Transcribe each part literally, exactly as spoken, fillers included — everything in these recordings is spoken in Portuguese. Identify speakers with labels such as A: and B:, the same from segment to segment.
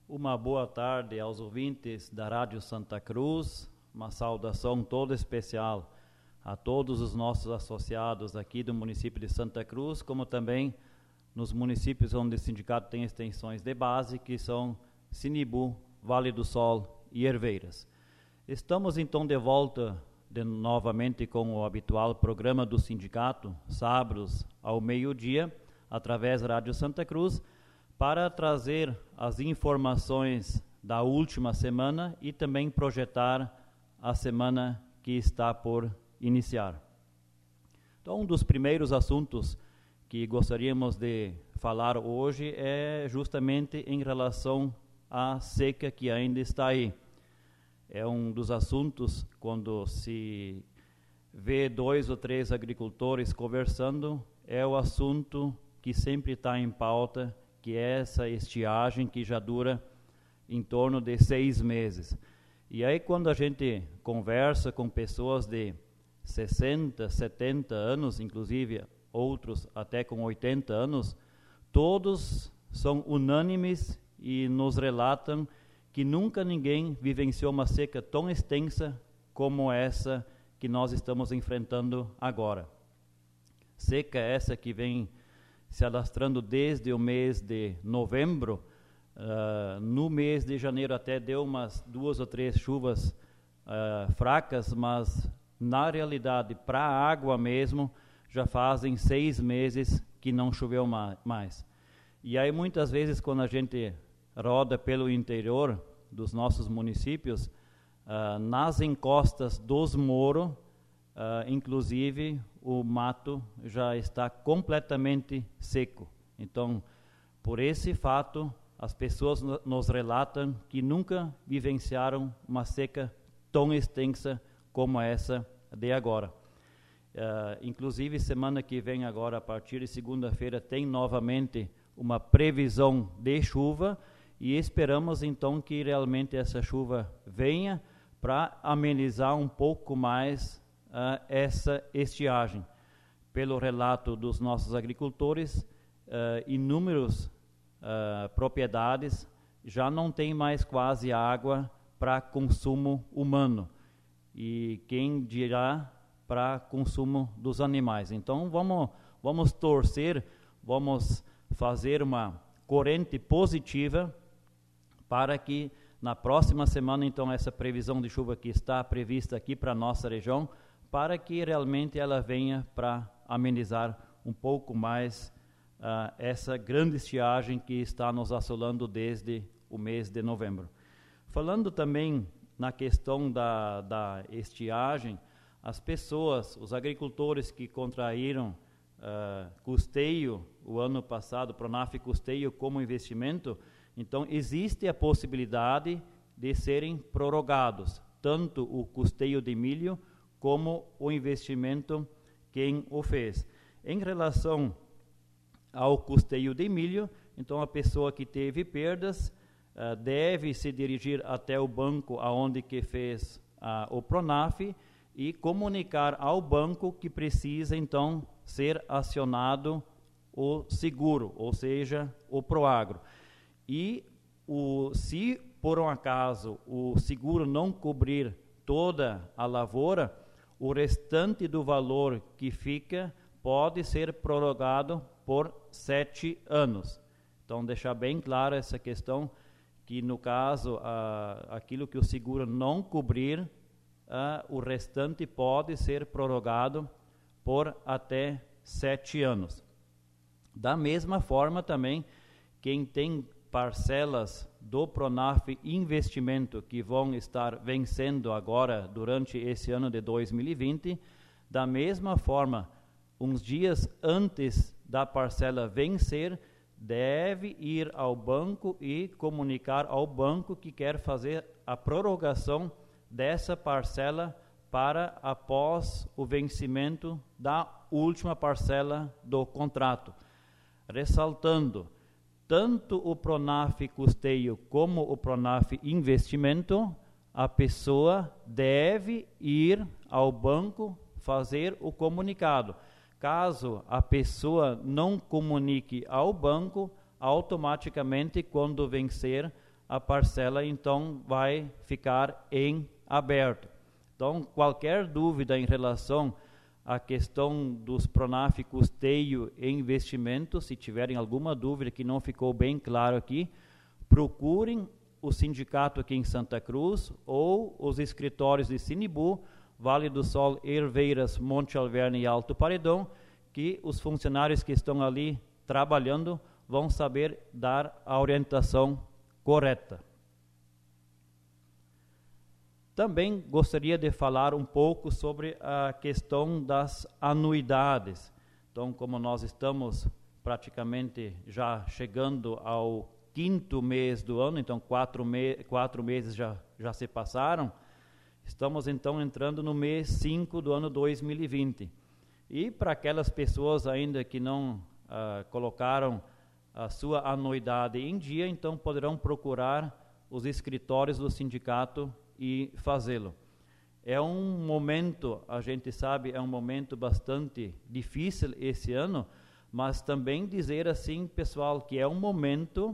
A: Uma boa tarde aos ouvintes da Rádio Santa Cruz, uma saudação toda especial a todos os nossos associados aqui do município de Santa Cruz, como também nos municípios onde o sindicato tem extensões de base, que são Sinibu, Vale do Sol e Herveiras. Estamos então de volta de, novamente com o habitual programa do sindicato, sábados ao meio-dia, através da Rádio Santa Cruz, para trazer as informações da última semana e também projetar a semana que está por iniciar. Então, um dos primeiros assuntos que gostaríamos de falar hoje é justamente em relação à seca que ainda está aí. É um dos assuntos, quando se vê dois ou três agricultores conversando, é o assunto que sempre está em pauta, que é essa estiagem que já dura em torno de seis meses. E aí, quando a gente conversa com pessoas de sessenta, setenta anos, inclusive outros até com oitenta anos, todos são unânimes e nos relatam que nunca ninguém vivenciou uma seca tão extensa como essa que nós estamos enfrentando agora. Seca essa que vem se alastrando desde o mês de novembro. Uh, no mês de janeiro até deu umas duas ou três chuvas uh, fracas, mas na realidade, para a água mesmo, já fazem seis meses que não choveu ma- mais. E aí muitas vezes quando a gente roda pelo interior dos nossos municípios, uh, nas encostas dos morros, uh, inclusive o mato já está completamente seco. Então, por esse fato, as pessoas no- nos relatam que nunca vivenciaram uma seca tão extensa como essa de agora. Uh, inclusive, semana que vem agora, a partir de segunda-feira, tem novamente uma previsão de chuva e esperamos então que realmente essa chuva venha para amenizar um pouco mais uh, essa estiagem. Pelo relato dos nossos agricultores, uh, inúmeros uh, propriedades já não tem mais quase água para consumo humano e quem dirá para consumo dos animais. Então vamos, vamos torcer, vamos fazer uma corrente positiva para que na próxima semana, então, essa previsão de chuva que está prevista aqui para a nossa região, para que realmente ela venha para amenizar um pouco mais uh, essa grande estiagem que está nos assolando desde o mês de novembro. Falando também na questão da, da estiagem, as pessoas, os agricultores que contraíram uh, custeio o ano passado, Pronaf custeio como investimento, então existe a possibilidade de serem prorrogados, tanto o custeio de milho como o investimento quem o fez. Em relação ao custeio de milho, então a pessoa que teve perdas uh, deve se dirigir até o banco aonde que fez uh, o Pronaf e comunicar ao banco que precisa então ser acionado o seguro, ou seja, o Proagro. E o, se por um acaso o seguro não cobrir toda a lavoura, o restante do valor que fica pode ser prorrogado por sete anos. Então, deixar bem clara essa questão, que no caso, ah, aquilo que o seguro não cobrir, ah, o restante pode ser prorrogado por até sete anos. Da mesma forma também, quem tem parcelas do Pronaf Investimento que vão estar vencendo agora durante esse ano de dois mil e vinte, da mesma forma, uns dias antes da parcela vencer, deve ir ao banco e comunicar ao banco que quer fazer a prorrogação dessa parcela para após o vencimento da última parcela do contrato. Ressaltando, tanto o Pronaf Custeio como o Pronaf Investimento, a pessoa deve ir ao banco fazer o comunicado. Caso a pessoa não comunique ao banco, automaticamente, quando vencer a parcela então vai ficar em aberto. Então, qualquer dúvida em relação à questão dos Pronaf custeio e investimento, se tiverem alguma dúvida que não ficou bem claro aqui, procurem o sindicato aqui em Santa Cruz ou os escritórios de Sinibu, Vale do Sol, Herveiras, Monte Alverne e Alto Paredão, que os funcionários que estão ali trabalhando vão saber dar a orientação correta. Também gostaria de falar um pouco sobre a questão das anuidades. Então, como nós estamos praticamente já chegando ao quinto mês do ano, então quatro, me quatro meses já, já se passaram, estamos então entrando no mês cinco do ano dois mil e vinte. E para aquelas pessoas ainda que não ah, colocaram a sua anuidade em dia, então poderão procurar os escritórios do sindicato e fazê-lo. É um momento, a gente sabe, é um momento bastante difícil esse ano, mas também dizer assim, pessoal, que é um momento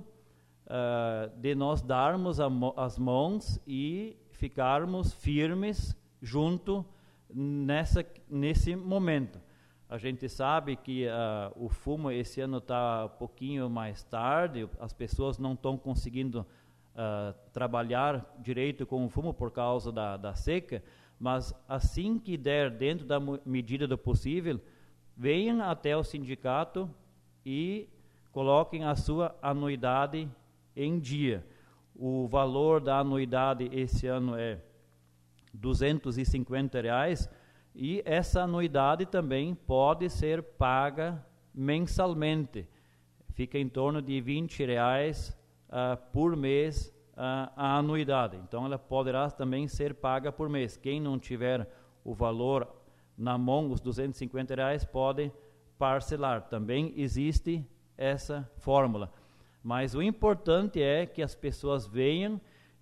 A: uh, de nós darmos a, as mãos e ficarmos firmes junto nessa, nesse momento. A gente sabe que uh, o fumo esse ano está um pouquinho mais tarde, as pessoas não estão conseguindo Uh, trabalhar direito com o fumo por causa da, da seca, mas assim que der dentro da medida do possível, venham até o sindicato e coloquem a sua anuidade em dia. O valor da anuidade esse ano é duzentos e cinquenta reais e essa anuidade também pode ser paga mensalmente. Fica em torno de vinte reais Uh, por mês uh, a anuidade. Então ela poderá também ser paga por mês. Quem não tiver o valor na mão, os duzentos e cinquenta reais, pode parcelar. Também existe essa fórmula. Mas o importante é que as pessoas venham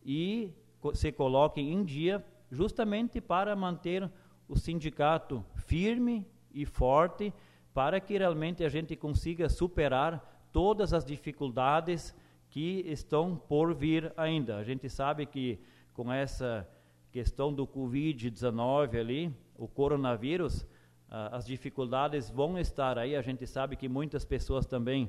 A: e se coloquem em dia justamente para manter o sindicato firme e forte, para que realmente a gente consiga superar todas as dificuldades que estão por vir ainda. A gente sabe que com essa questão do covid dezenove ali, o coronavírus, ah, as dificuldades vão estar aí. A gente sabe que muitas pessoas também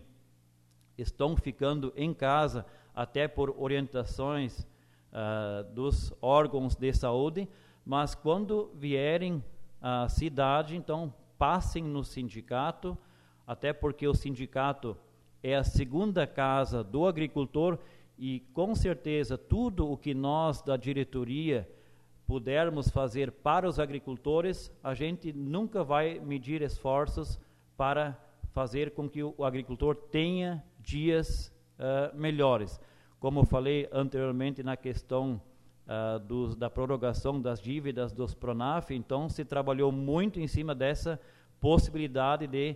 A: estão ficando em casa, até por orientações ah, dos órgãos de saúde, mas quando vierem à cidade, então passem no sindicato, até porque o sindicato é a segunda casa do agricultor e, com certeza, tudo o que nós da diretoria pudermos fazer para os agricultores, a gente nunca vai medir esforços para fazer com que o agricultor tenha dias uh, melhores. Como eu falei anteriormente na questão uh, dos, da prorrogação das dívidas dos Pronaf, então se trabalhou muito em cima dessa possibilidade de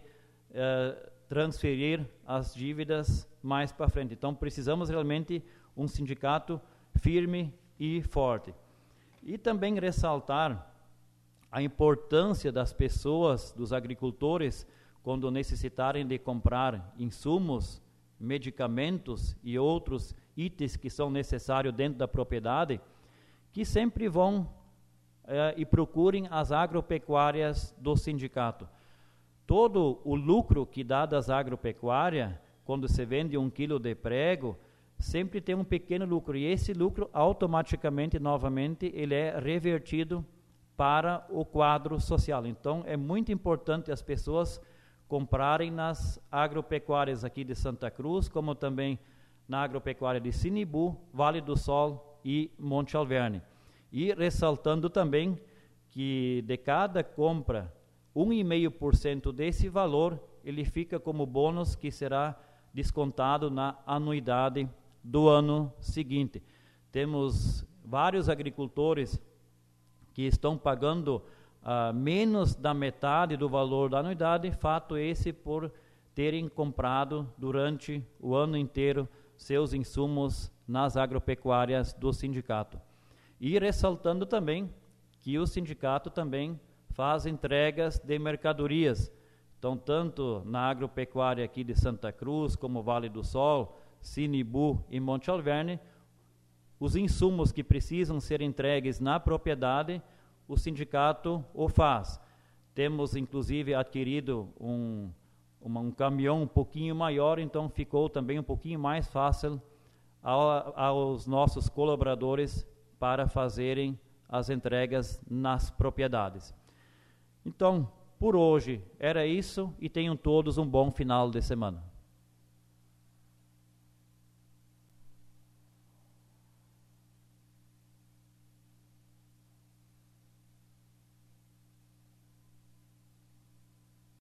A: uh, transferir as dívidas mais para frente. Então, precisamos realmente um sindicato firme e forte. E também ressaltar a importância das pessoas, dos agricultores, quando necessitarem de comprar insumos, medicamentos e outros itens que são necessários dentro da propriedade, que sempre vão eh, e procurem as agropecuárias do sindicato. Todo o lucro que dá das agropecuárias, quando se vende um quilo de prego, sempre tem um pequeno lucro. E esse lucro, automaticamente, novamente, ele é revertido para o quadro social. Então, é muito importante as pessoas comprarem nas agropecuárias aqui de Santa Cruz, como também na agropecuária de Sinibu, Vale do Sol e Monte Alverne. E ressaltando também que de cada compra, um vírgula cinco por cento desse valor, ele fica como bônus que será descontado na anuidade do ano seguinte. Temos vários agricultores que estão pagando uh, menos da metade do valor da anuidade, fato esse por terem comprado durante o ano inteiro seus insumos nas agropecuárias do sindicato. E ressaltando também que o sindicato também faz entregas de mercadorias. Então, tanto na agropecuária aqui de Santa Cruz, como Vale do Sol, Sinibu e Monte Alverne, os insumos que precisam ser entregues na propriedade, o sindicato o faz. Temos, inclusive, adquirido um, uma, um caminhão um pouquinho maior, então ficou também um pouquinho mais fácil ao, aos nossos colaboradores para fazerem as entregas nas propriedades. Então, por hoje era isso e tenham todos um bom final de semana.